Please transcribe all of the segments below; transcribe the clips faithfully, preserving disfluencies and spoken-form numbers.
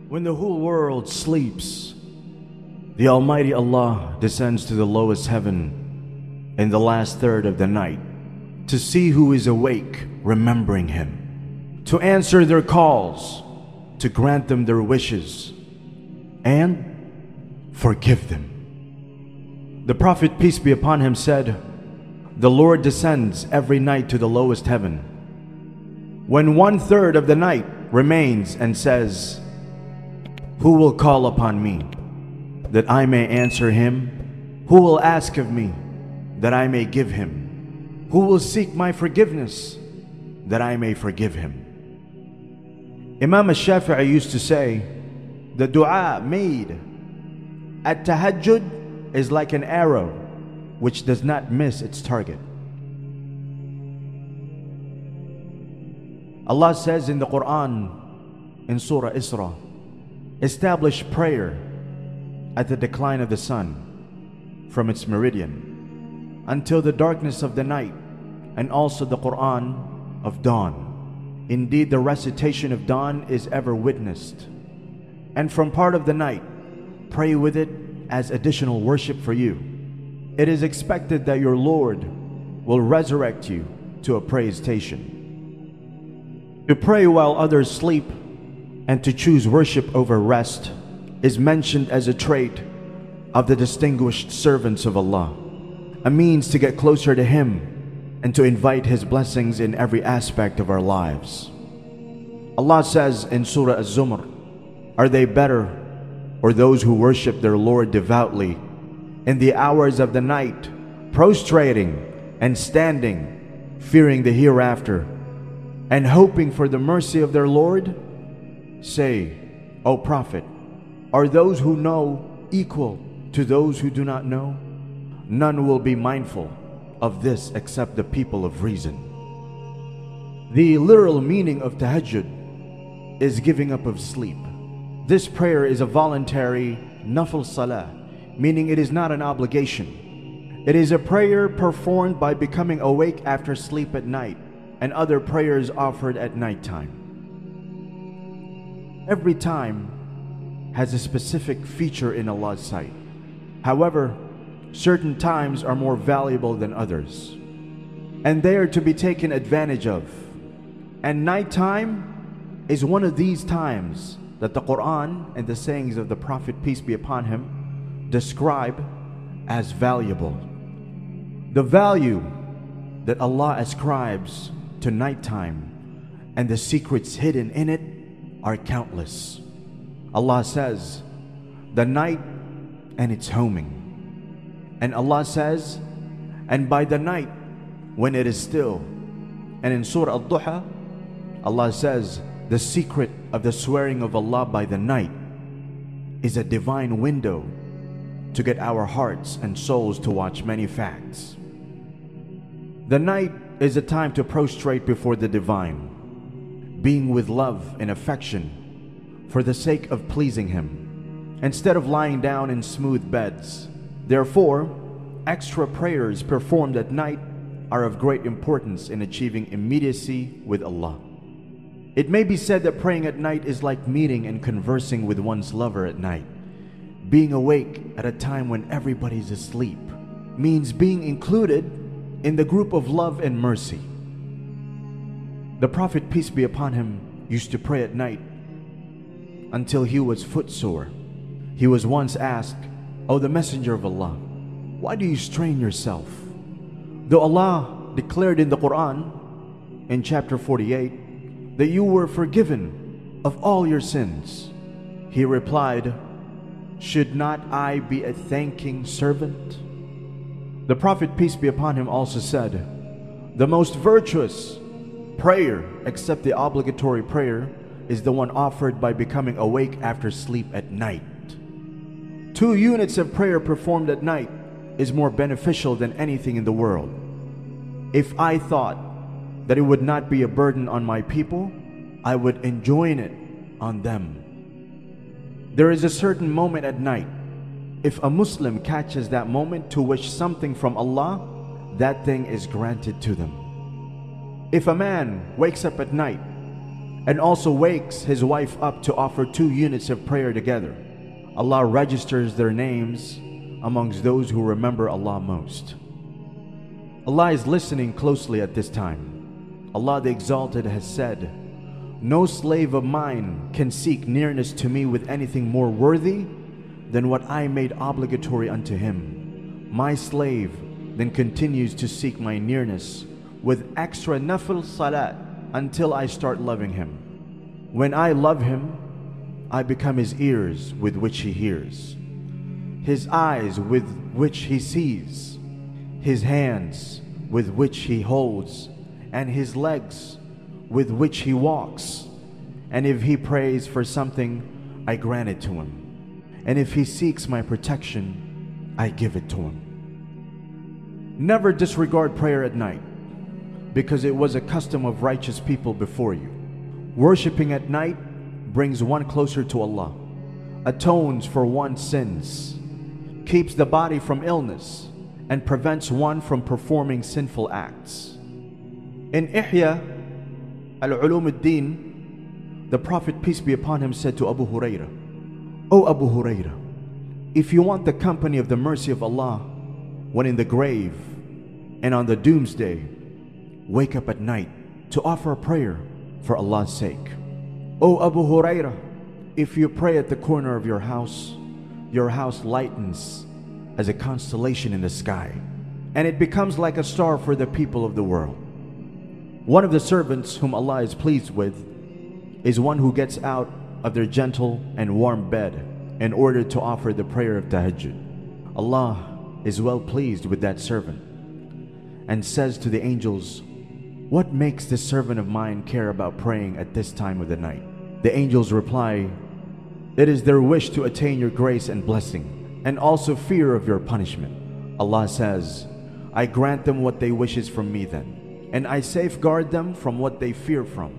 When the whole world sleeps, the Almighty Allah descends to the lowest heaven in the last third of the night to see who is awake, remembering Him, to answer their calls, to grant them their wishes, and forgive them. The Prophet, peace be upon him, said, "The Lord descends every night to the lowest heaven. When one third of the night remains and says, 'Who will call upon me, that I may answer him? Who will ask of me, that I may give him? Who will seek my forgiveness, that I may forgive him?'" Imam al-Shafi'i used to say, the dua made at tahajjud is like an arrow which does not miss its target. Allah says in the Quran, in Surah Isra, establish prayer at the decline of the sun from its meridian until the darkness of the night, and also the Quran of dawn. Indeed, the recitation of dawn is ever witnessed. And from part of the night, pray with it as additional worship for you. It is expected that your Lord will resurrect you to a praise station. To pray while others sleep and to choose worship over rest is mentioned as a trait of the distinguished servants of Allah, a means to get closer to Him and to invite His blessings in every aspect of our lives. Allah says in Surah Az-Zumar, "Are they better, or those who worship their Lord devoutly in the hours of the night, prostrating and standing, fearing the hereafter, and hoping for the mercy of their Lord? Say, O Prophet, are those who know equal to those who do not know? None will be mindful of this except the people of reason." The literal meaning of tahajjud is giving up of sleep. This prayer is a voluntary nafil salah, meaning it is not an obligation. It is a prayer performed by becoming awake after sleep at night, and other prayers offered at nighttime. Every time has a specific feature in Allah's sight. However, certain times are more valuable than others, and they are to be taken advantage of. And nighttime is one of these times that the Quran and the sayings of the Prophet, peace be upon him, describe as valuable. The value that Allah ascribes to nighttime and the secrets hidden in it are countless. Allah says, the night and its homing. And Allah says, and by the night when it is still. And in Surah Al-Duha, Allah says, the secret of the swearing of Allah by the night is a divine window to get our hearts and souls to watch many facts. The night is a time to prostrate before the divine, being with love and affection for the sake of pleasing Him, instead of lying down in smooth beds. Therefore, extra prayers performed at night are of great importance in achieving immediacy with Allah. It may be said that praying at night is like meeting and conversing with one's lover at night. Being awake at a time when everybody's asleep means being included in the group of love and mercy. The Prophet, peace be upon him, used to pray at night until he was footsore. He was once asked, "O the Messenger of Allah, why do you strain yourself?" Though Allah declared in the Quran, in chapter forty-eight, that you were forgiven of all your sins, he replied, "Should not I be a thanking servant?" The Prophet, peace be upon him, also said, "The most virtuous prayer, except the obligatory prayer, is the one offered by becoming awake after sleep at night." Two units of prayer performed at night is more beneficial than anything in the world. If I thought that it would not be a burden on my people, I would enjoin it on them. There is a certain moment at night. If a Muslim catches that moment to wish something from Allah, that thing is granted to them. If a man wakes up at night and also wakes his wife up to offer two units of prayer together, Allah registers their names amongst those who remember Allah most. Allah is listening closely at this time. Allah the Exalted has said, "No slave of mine can seek nearness to me with anything more worthy than what I made obligatory unto him. My slave then continues to seek my nearness with extra nafil salat until I start loving him. When I love him, I become his ears with which he hears, his eyes with which he sees, his hands with which he holds, and his legs with which he walks. And if he prays for something, I grant it to him. And if he seeks my protection, I give it to him." Never disregard prayer at night, because it was a custom of righteous people before you. Worshipping at night brings one closer to Allah, atones for one's sins, keeps the body from illness, and prevents one from performing sinful acts. In Ihya al-Ulum al-Din, the Prophet, peace be upon him, said to Abu Hurairah, "O Abu Hurairah, if you want the company of the mercy of Allah when in the grave and on the doomsday, wake up at night to offer a prayer for Allah's sake. O Abu Hurairah, if you pray at the corner of your house, your house lightens as a constellation in the sky, and it becomes like a star for the people of the world. One of the servants whom Allah is pleased with is one who gets out of their gentle and warm bed in order to offer the prayer of tahajjud. Allah is well pleased with that servant and says to the angels, 'What makes this servant of mine care about praying at this time of the night?' The angels reply, 'It is their wish to attain your grace and blessing, and also fear of your punishment.' Allah says, 'I grant them what they wishes from me then, and I safeguard them from what they fear from.'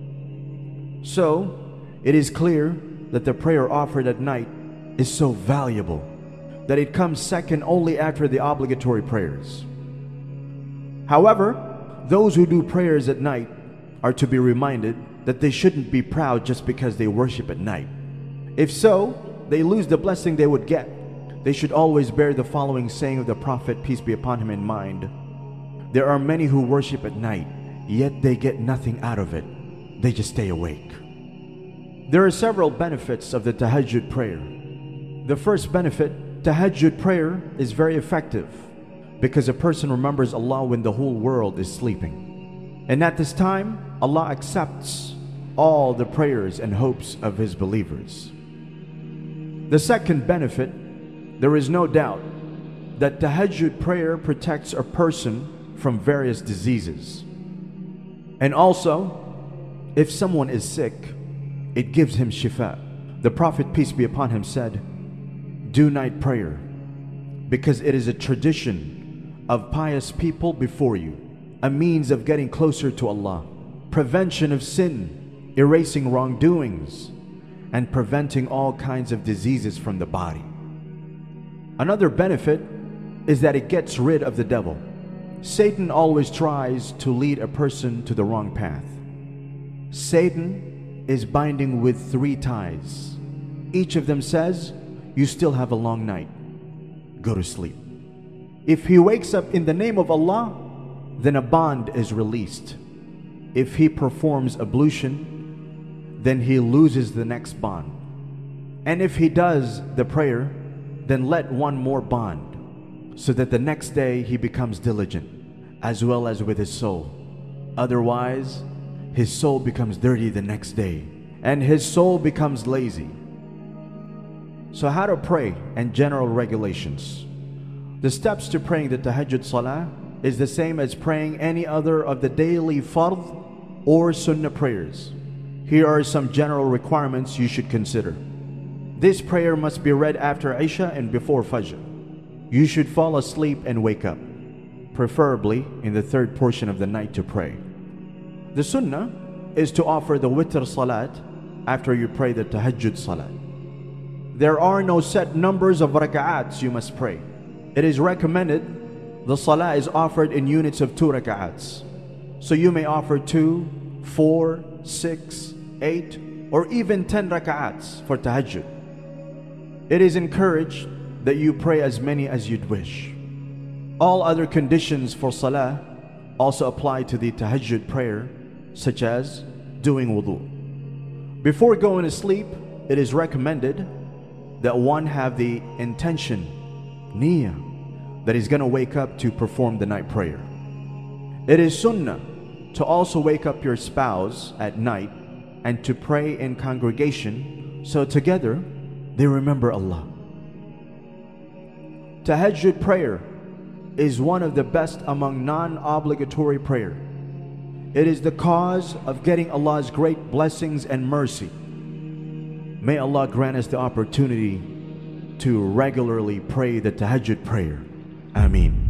So, it is clear that the prayer offered at night is so valuable that it comes second only after the obligatory prayers. However, those who do prayers at night are to be reminded that they shouldn't be proud just because they worship at night. If so, they lose the blessing they would get. They should always bear the following saying of the Prophet, peace be upon him, in mind: there are many who worship at night, yet they get nothing out of it. They just stay awake. There are several benefits of the tahajjud prayer. The first benefit, tahajjud prayer is very effective because a person remembers Allah when the whole world is sleeping. And at this time, Allah accepts all the prayers and hopes of His believers. The second benefit, there is no doubt that tahajjud prayer protects a person from various diseases. And also, if someone is sick, it gives him shifa. The Prophet, peace be upon him, said, "Do night prayer, because it is a tradition of pious people before you, a means of getting closer to Allah, prevention of sin, erasing wrongdoings, and preventing all kinds of diseases from the body." Another benefit is that it gets rid of the devil. Satan always tries to lead a person to the wrong path. Satan is binding with three ties. Each of them says, "You still have a long night. Go to sleep." If he wakes up in the name of Allah, then a bond is released. If he performs ablution, then he loses the next bond. And if he does the prayer, then let one more bond, so that the next day he becomes diligent, as well as with his soul. Otherwise, his soul becomes dirty the next day, and his soul becomes lazy. So how to pray and general regulations. The steps to praying the tahajjud salah is the same as praying any other of the daily fard or sunnah prayers. Here are some general requirements you should consider. This prayer must be read after Isha and before Fajr. You should fall asleep and wake up, preferably in the third portion of the night, to pray. The sunnah is to offer the witr salat after you pray the tahajjud salat. There are no set numbers of rak'ats you must pray. It is recommended the salah is offered in units of two rak'ats. So you may offer two, four, six, eight, or even ten rak'ats for tahajjud. It is encouraged that you pray as many as you'd wish. All other conditions for salah also apply to the tahajjud prayer, such as doing wudu. Before going to sleep, it is recommended that one have the intention, niyyah, that he's going to wake up to perform the night prayer. It is sunnah to also wake up your spouse at night and to pray in congregation, so together they remember Allah. Tahajjud prayer is one of the best among non-obligatory prayer. It is the cause of getting Allah's great blessings and mercy. May Allah grant us the opportunity to regularly pray the tahajjud prayer. Ameen.